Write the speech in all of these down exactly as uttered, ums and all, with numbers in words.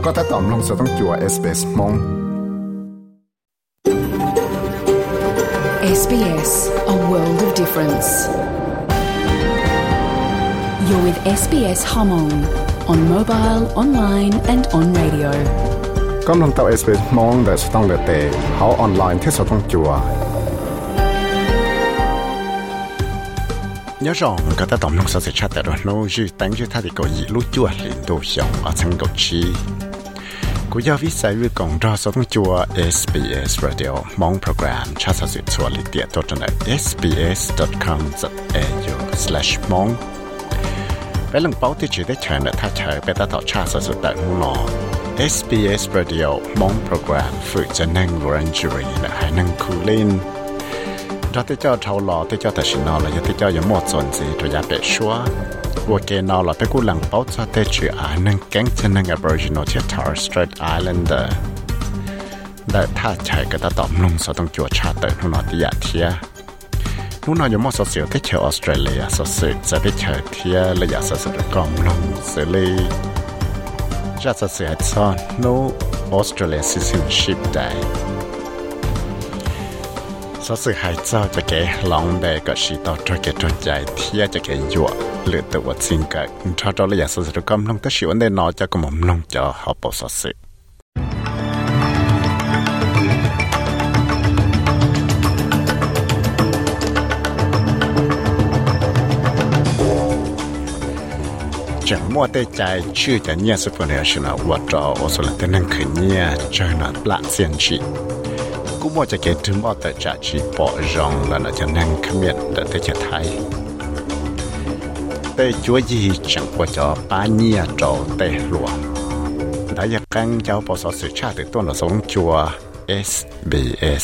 ก็ถ้าตอมลงสต้องจัว เอส บี เอส มองเอส บี เอส A world of difference. You're with เอส บี เอส Hmong on mobile, online and on radio. กำลังต่อ เอส บี เอส มองแต่สต้องเลือเตะเขาออนไลน์ที่สต้องจัวnhớ rằng các ta tổng nông sản sẽ chặt tại đó nô dư tánh dư tha thì có gì lúc chua liền đồ xong ở chân cầu chi của giáo viết sai với cộng ra số thông chua ét bê ét Radio mong program chat sự chua lịch tiệt tốt trên ét bê ét chấm com chấm a u slash mong bé lần báo thì chỉ để chờ nữa thay chờ bé ta tạo chat sự tại mua nọ ét bê ét Radio mong program phụ cho năng orangery là hai năng cool lên cho tới cho thầu lò tới cho ta xin nó là cho tới cho những một phần gì rồi giá bé xóa và cái nó là bé cũng lằng báo cho tới chuyện à năng cánh chân năng Aboriginal và Torres Strait Islander đã thay chạy cái ta tóm lông sau trong chùa cha tới nó nói tiếng thia nó nói những một số sự tới cho Australia số sự sẽ tới cho thia là giả sử được còn lông xử lý ra sự sự hết son nó Australia citizenship day số sự hài cho cho cái lòng đề có sĩ tao cho cái tròn dài thia cho cái dọa lựa tự vật sinh cả cho cho là giả sử được cầm lòng tới sự vấn đề nó cho có một lòng cho họ bảo số sự chẳng mua tay trái chưa cho nhẹ sự phần này là vật cho ở số là tên năng khởi nhẹ cho nó lạ xiên trị cũng mua cho cái thứ mà tại trả chỉ bỏ rong là nó cho năng khám nhận để tới cho thấy tê chúa gì chẳng qua cho ba nhia trò tê lụa đã nhập căng cho bỏ số sự trả từ tuần là sống chùa ét bê ét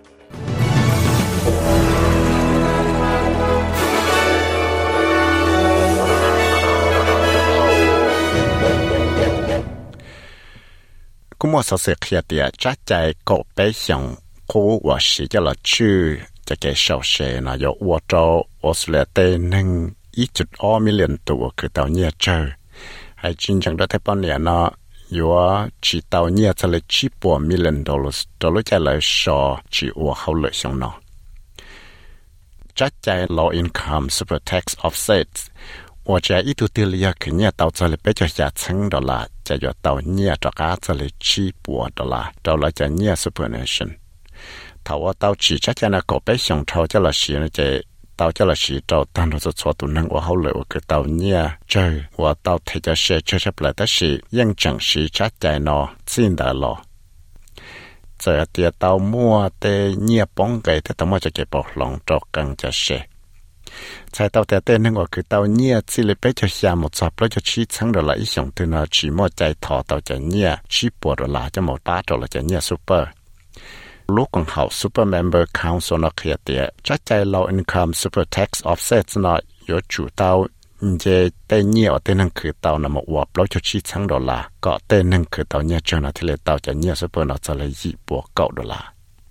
cũng mua số sự kia thì chắc chạy cậu bé xong cô và sĩ cho là chữ cho cái sau xe nó có ô tô Australia tên nâng ít chút o million tuổi cứ tàu nhẹ chơi hay chính chẳng đó thấy bao nhiêu nó có chỉ tàu nhẹ cho là chỉ bốn million dollars đó là cho là số chỉ ô hậu lợi xong nó chắc chạy low income super tax offsets và chạy ít tu tiêu là cái nhẹ tàu cho là bé cho giá chăng đó là chạy cho tàu nhẹ cho cá cho là chỉ bốn đó là đó là chạy nhẹ superannuation thầu tao chỉ chắc chắn là có bé xong thầu cho là xí nó chạy tao cho là xí tao tan rồi cho tụi năng của hậu lợi của cái tàu nhia chơi và tao thấy cho xe chơi chấp lại ta xí nhưng chẳng xí chắc chắn nó xin đã lo giờ thì tao mua tê nhia bóng gậy thế tao mua cho cái bọc lòng cho căng cho xe sai tao té tên năng của cái tàu nhia chỉ lấy bé cho xe một sọp lấy cho chi chẳng rồi lại xong từ nó chỉ mua chạy thọ tàu chạy nhia chỉ bỏ rồi là cho một ba rồi là chạy nhia super lúc còn học super member council nó kia tiệt chắc chạy low income super tax offset nó có chủ tàu như tên nhiều tên năng khử tàu là một quả bao cho chi tháng đô la có tên năng khử tàu nhiều cho nó thì là tàu cho nhiều super nó cho lấy gì bộ cậu đô la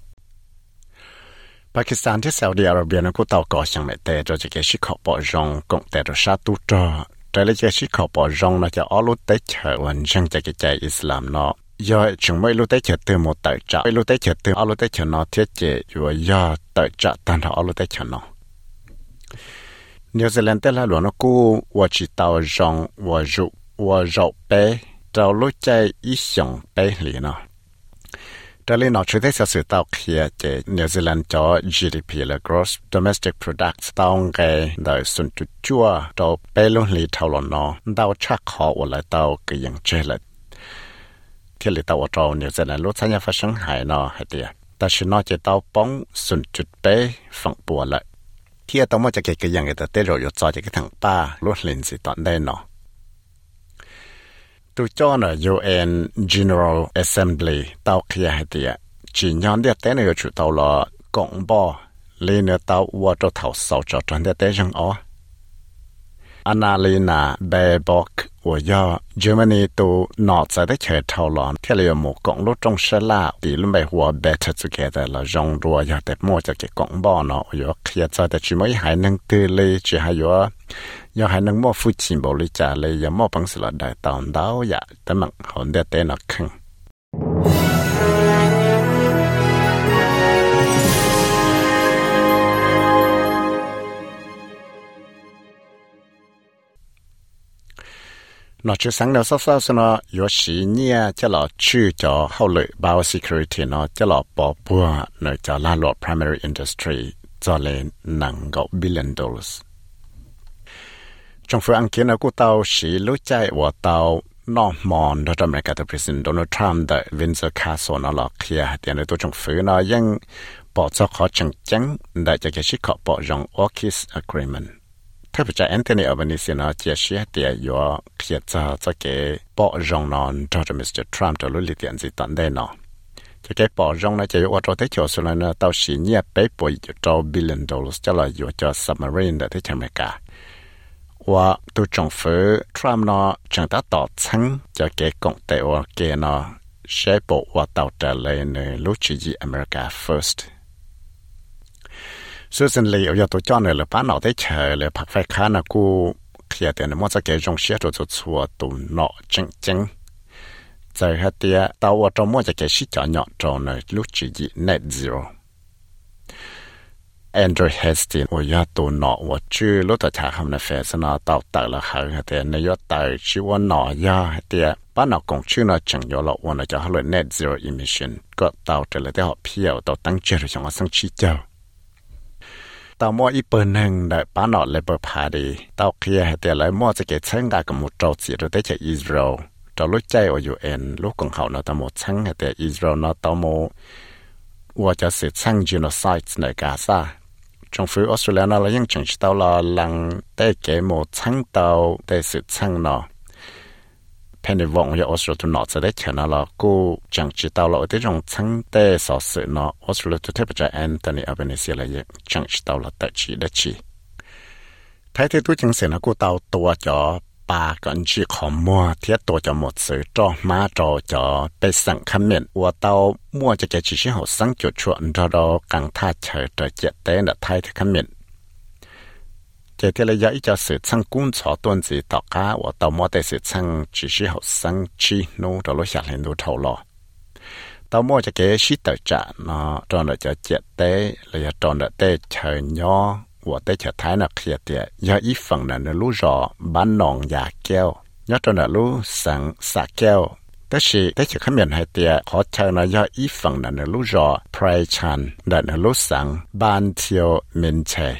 Pakistan ที่ Saudi Arabia nó cũng tàu có sang mẹ tệ rồi cái ship khẩu bỏ rong cộng tệ rồi sát tu cho trái lại cái ship khẩu bỏ rong nó cho all tết chờ hoàn sang cái cái Islam nó do chúng mấy lúc tết chờ từ một tờ trả mấy lúc tết chờ từ all tết chờ nó thiết chế rồi do tờ trả tan thọ all tết chờ nó New Zealand tết là luôn nó cũ và chỉ tàu rong và rượu và rượu bé tàu lúc chạy ít xong bé liền nó Đó là nó chỉ thấy sự tạo kia để New Zealand cho giê đê pê là Gross Domestic Product tạo cái đời xuân chút chua cho bé luôn lì thảo luận nó tạo chắc họ và lại tạo cái dạng chơi lại thì lì tạo cho New Zealand lúc sáng nhà phát sinh hại nó hay tiệt ta chỉ nói chỉ tạo bóng xuân chút bé phẳng bùa lại thì tạo một cái cái dạng cái tế rồi cho cái thằng ba lúc lên gì tận đây nó tôi cho là u en General Assembly tàu kia hay tiệt chỉ nhon địa tế này chủ tàu là cộng bò lên ở tàu qua cho thảo sầu cho trên địa tế răng ó Annalena Baerbock 我要 Germany 都脑子的开头了，天里有冇讲路中是啦，地路没活 better together 了，用多要得么就给讲包呢，我要开在的只么一还能得嘞，只还有要还能么付钱不理家嘞，要么本事了带到到呀，等门好的得那坑。nó chưa sáng nào sau sau nó có sĩ nhia cho là chữ cho hậu lợi biosecurity nó cho là bỏ bùa nơi cho la lọ primary industry cho lên nặng gạo billion dollars. Trong phương anh kiến ở của tàu sĩ lối chạy của tàu nó mòn đó trong America President Donald Trump tại Windsor Castle nó là kia tiền để tôi trong phương nó vẫn bỏ cho khó chẳng chẳng để cho cái sĩ họ bỏ rong AUKUS agreement. Thế bây giờ Anthony Albanese nó chia sẻ thì có khi cho cho cái bỏ rong nó cho mít tơ Trump cho lúc tiền gì tận đây nó cho cái bỏ rong nó chỉ có cho tới chỗ số nó tao xí nhẹ bảy bội cho billion dollars cho là có cho submarine để tới America và từ trong phủ Trump nó chẳng ta tạo thành cho cái công ty và cái nó sẽ bộ và tạo trở lại nơi lúc chỉ gì America first. Susan Lee ở chỗ cho này là bán nào đấy chờ là phát phải khá là cô khi tiền nó sẽ cái trong xe rồi chùa tụ nọ chân chân giờ hết tiệt tàu ở trong mỗi cái xí nhỏ nhỏ trong này lúc chỉ gì net zero. Andrew Hastings ở nhà tụ nọ ở chưa lúc đó trả hầm là phải sẽ nó tàu tàu là hơn hết tiệt này có tàu chỉ có nọ ya hết tiệt bán nào cũng chưa nó chẳng có lọ ở nó cho họ là net zero emission có tàu trở lại để họ phiêu tàu tăng chơi rồi trong họ sang chi châu. Tao mua ít bữa nâng để bán nó Labour Party, tao kia hay tiền lại mua cho cái chân gà của một trâu chỉ rồi tới chạy Israel, trâu lúc chạy ở u en lúc còn hậu nó tao một chân hay tiền Israel nó tao mua, và cho sự chân genocide này cả sa, trong phía Australia nó là những chuyện tao là lăng tới cái một chân tao tới sự chân nó. Penny vọng cho Australia tụi nó sẽ đấy cho nó là cô chẳng chỉ tao là ở tới trong chân tế sở sự nó Australia tụi thế bây giờ Anthony Albanese là chẳng chỉ tao là tự chỉ để chỉ thấy thế tôi chẳng sẽ nó cô tao tua cho ba con chỉ khó mua thiết tua cho một sự cho má cho cho被สั่ง comment 我tao mua cho cái chỉ sĩ hậu sáng kiểu chuẩn cho đó càng tha chờ trở chết tế là thay thế comment cái thế là do cho sự sang quân cho tuần gì tao cá và tao mua để sự sang chỉ sĩ học sang chi nô cho lúc xả lên đồ thầu lò tao mua cho cái sĩ tự trả nó cho nó cho chết tế là cho nó tế chờ nhỏ và tế chờ thái nó kia tiệt do ít phần là nó lú rõ bán nòng giả keo nhớ cho nó lú sang xả keo tế sĩ tế chờ khám nhận hai tiệt khó chờ nó do ít phần là nó lú rõ pray chan là nó lú sang ban thiêu minh chê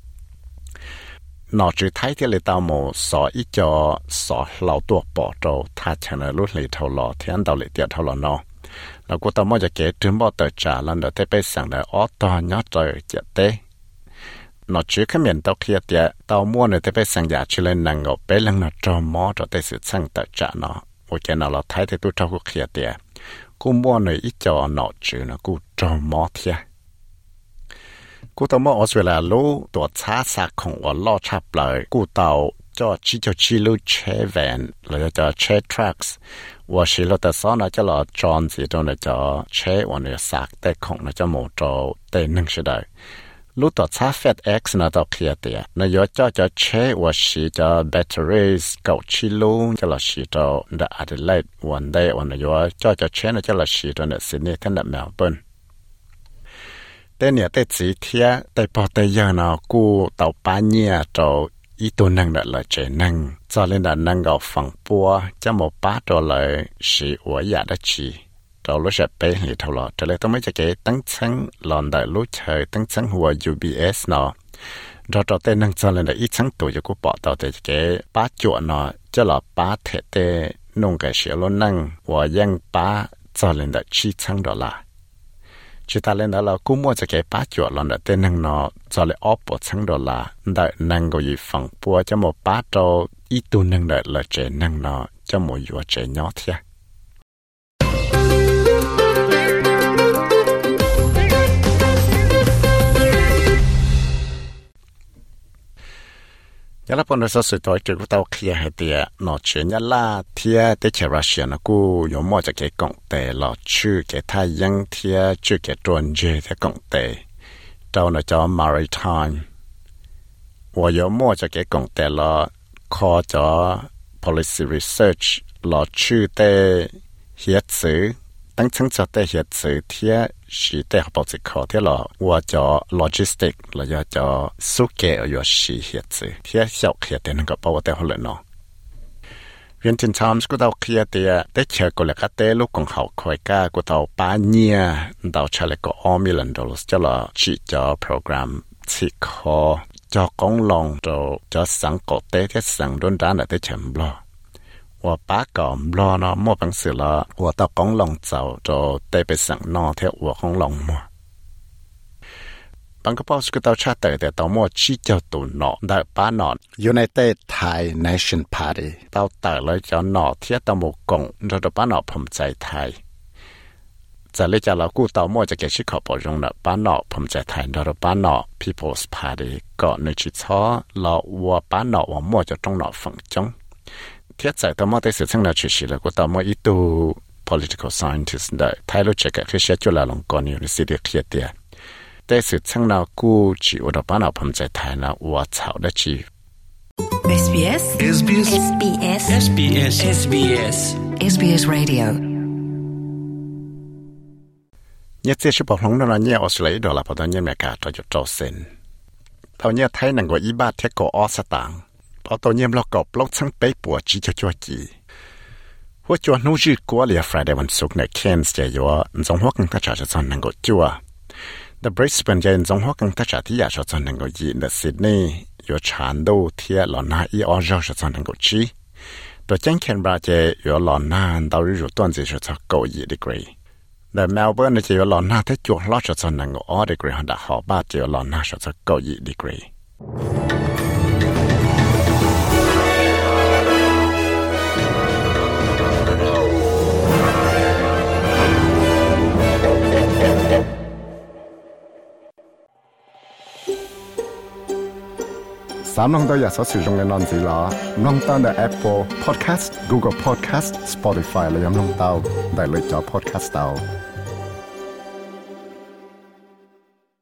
nó chỉ thấy thì là tao một số ít cho số lão tua bỏ trâu thà chẳng là lúc lấy thầu lò thì anh tao lấy tiền thầu lò nó là cô tao mới cho cái trứng bao tờ trả lần đầu tiên bây giờ là ở to nhớ trời chết tế nó chỉ cái miền tao kia tiệt tao mua này tới bây giờ giá chỉ lên năng ngọc bé lần nó cho mỏ cho tới sự sang tờ trả nó ok nào là thấy thì tôi cho cô kia tiệt cô mua này ít cho nó chỉ nó cô cho mỏ thiệtกูต้องมาออสเตรเลียรู้ตัวช้าสักของว่าล่อชับเลยกูเตาจะชิจชิลูเชแวนหรือจะเชทรัคส์ว่าชิลูแต่ซ้อนจะหล่อจอนสิตรงนั้นจะเชวันนี้สักแต่ของนั้นจะหมดจะแต่หนึ่งใช่ได้รู้ตัวช้าเฟดเอ็กซ์นะตัวเคลียร์เตียนายจะจะเชว่าชิจะแบตเตอรี่เก่าชิลูจะหล่อชิจะเดอะแอดิเลดวันเดย์วันนี้จะจะเชนะจะหล่อชิจะเดอะซิดนีย์ทั้งเดอะเมลเบิร์นแต่เนี่ยแต่สีเทียแต่พอแต่ยานากูเต่าป้าเนี่ยจะอีตัวนั่งเดละเจนั่งจะเล่นดันนั่งกับฝั่งปัวจะหมดป้าตัวเลยสีหัวอยากได้ชีจะรู้จักเป็นหรือเท่าไรจะเลยต้องไม่จะเกตั้งชั้นหลอนได้รู้เฉยตั้งชั้นหัว ยู บี เอส เนาะเราจะแต่นั่งจะเล่นได้อีชั้นตัวจะกูปอต่อแต่จะเกป้าจวดเนาะจะหล่อป้าเทเตนุ่งกับเสียล้นนั่งหัวยังป้าจะเล่นได้ชีชั้นดอลลาร์chỉ ta lên đó là cú mua cho cái bát chuột lần đầu tiên năng nó cho lại ốp một trăm đô la đợi năng có gì phẳng bùa cho một bát cho ít tu năng đợi là trẻ năng nó cho một vua trẻ nhỏ thế nhớ là bọn nó sẽ tối trước của tàu kia hay tiệt nó chuyện nhớ là thiệt để cho Russia nó cũng có một cái công tệ là chưa cái thái dân thiệt chưa cái tuần dễ cái công tệ tàu nó cho maritime và có một cái công tệ là khó cho policy research là chưa để hiện sựตั้งชั้นจะได้เหตุสื่อเที่ยสีได้เขาบอกสิเขาเที่ยหล่อว่าจะโลจิสติกแล้วจะจะสุเกะอยู่สีเหตุสื่อเที่ยเสียวเหตุเดียนก็บอกว่าได้เขาเลยเนาะเวียนทินทามส์ก็ต้องเคลียร์เดียได้เชื่อก็เลยก็ได้ลูกของเขาคอยก้าก็ต้องป้าเนียดาวชาเลก็ออมิลันดอลส์จะละจีจะโปรแกรมสิเขาจะกงลงจะจะสังกัดได้ที่สังโดนด้านได้เชื่อมบล้อ我把个唔攞呢，冇本事啦。我到公龍走就得被上拿條我公龍麼。本個 boss 個到出嚟嘅到冇只就到攞，但把攞 United Thai Nation Party 到大嚟就攞條到冇共，就到把攞捧在台。在呢就老古到冇就繼續靠保用啦，把攞捧在台，就到把攞 People's Party 個你去錯，老我把攞我冇就中攞分鐘。thiết giải tao mò tới sự sinh là chuyện gì là của tao mò ít tu political scientist đấy thay lúc cái cái sẽ cho là lòng con nhiều sự việc kia tiền tới sự sinh nào cú chỉ ở đó bán nào phẩm giải thái nào và chảo đó chỉ S B S S B S S B S S B S S B S S B S Radio nhất sẽ chụp hình đó là nhớ Australia đó là bắt đầu nhớ mẹ cả cho cho trâu sen tao nhớ thấy năng của ý ba thiết của Australia bảo tôi nhiễm lo cọp lóc sang bấy bùa chỉ cho cho chị. Hoa chua nô dư của lìa Friday วันศุกร์ใน Cairns จะอยู่trong hoa căng ta trả cho dân năng của chua. The Brisbane จะtrong hoa căng ta trả thì ya cho dân năng của gì. The Sydney อยู่ชานดูที่หล่อหน้าอีออร์cho dân năng của chị. The Canberra จะอยู่หล่อหน้า到日主段子cho九一 degree. The Melbourne จะอยู่หล่อหน้าที่จุดล้อcho dân năng của二 degree หันดาหอบาจะอยู่หล่อหน้าcho九一 degree. สามน้องตัวอยากสอดสื่อตรงในนอนสีล้อน้องตั้งแต่ Apple Podcast Google Podcast Spotify และยังน้องเต้าได้เลยจอ Podcast เต้า